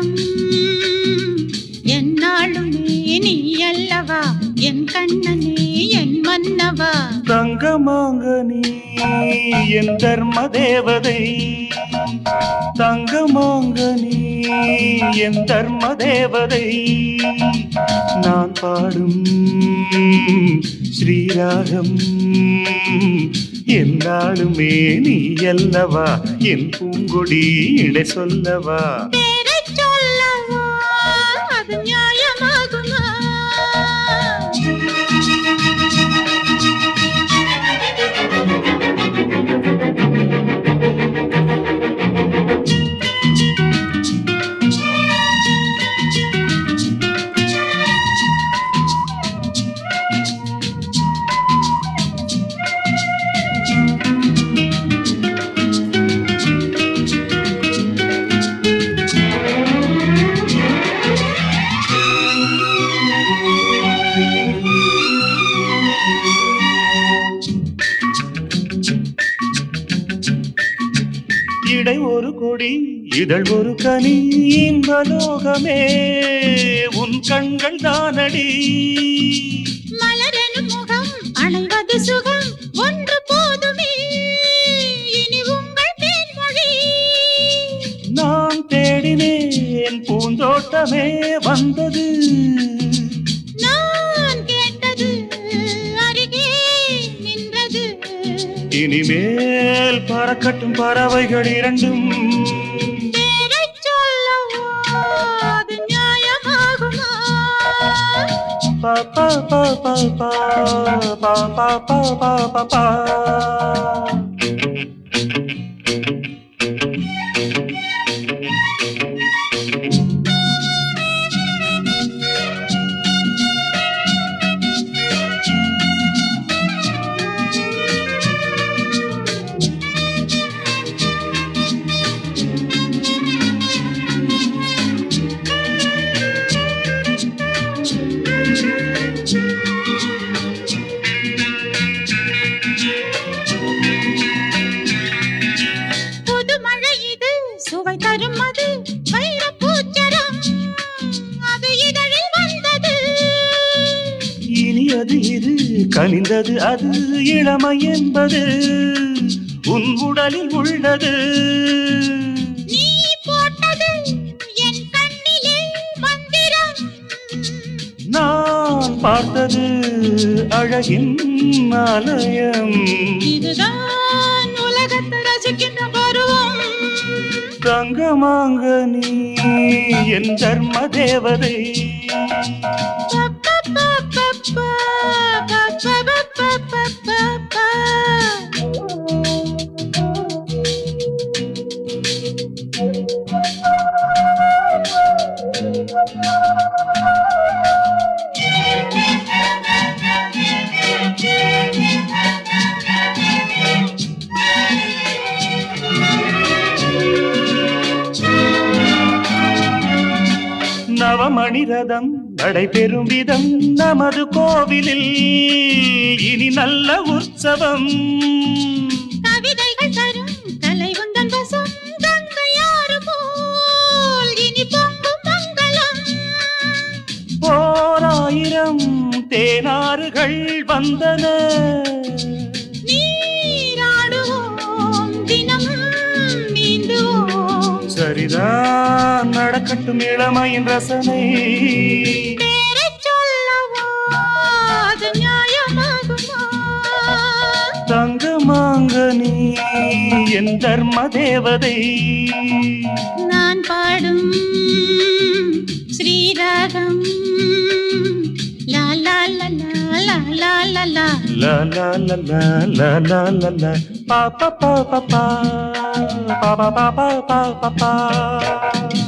ஸ்ரீராகம் என்னாளுமே நீ அல்லவா என் கண்ணனே என் மன்னவா. தங்கமாங்கனி என் தர்ம தேவதை, தங்கமாங்கனி என் தர்ம தேவதை. நான் பாடும் ஸ்ரீராகம் என்னாலுமே நீ அல்லவா என் பூங்கொடி இடை சொல்லவா. பேரைச் சொல்லவா அது நியாயமாகுமா? இடை ஒரு கொடி இதழ் ஒரு கனி இன்பலோகமே உன் கண்கள் தானடி. மலரெனும் முகம் அணைவது சுகம் ஒன்று போதுமே இனி உங்கள் தேன்மொழி. நான் தேடினேன் பூந்தோட்டமே வந்தது, நான் கேட்டது அருகே நின்றது. இனிமேல் பறக்கட்டும் பறவைகள் இரண்டும். பேரைச் சொல்லவா அது நியாயமாகுமா? பா பா பா பா பா பா பா பா பா பா பா. சுவை தரும் அது வைரப்பூச்சரம் அது இதழில் வந்தது. இனி அது இது கனிந்தது அது இளமை என்பது உன் உடலில் உள்ளது. நீ போட்டது என் கண்ணிலே மந்திரம், நான் பார்த்தது அழகின் ஆலயம். இதுதான் உலகத்தை ரசிக்கின்ற பருவம். தங்கமாங்கனி என் தர்ம தேவதை, நவமணி ரதம் நடைபெறும் விதம் நமது கோவிலில் இனி நல்ல உற்சவம். கவிதைகள் தரும் கலை உந்தன் வசம் கங்கையாறு போல் இனி பொங்கும் மங்களம். ஓராயிரம் தேனாறுகள் வந்தன, நீராடுவோம் தினமும் நீந்துவோம். சரிதான் நடக்கட்டும் இளமையின் ரசனை. பேரைச் சொல்லவா அது நியாயமாகுமா? தங்கமாங்கனி என் தர்ம தேவதை, நான் பாடும் ஸ்ரீராகம் லா லா லா லா லா லா லா லா லா லா லா லா லா லா பா பா பா பா பா பா பா பா பா பா பா.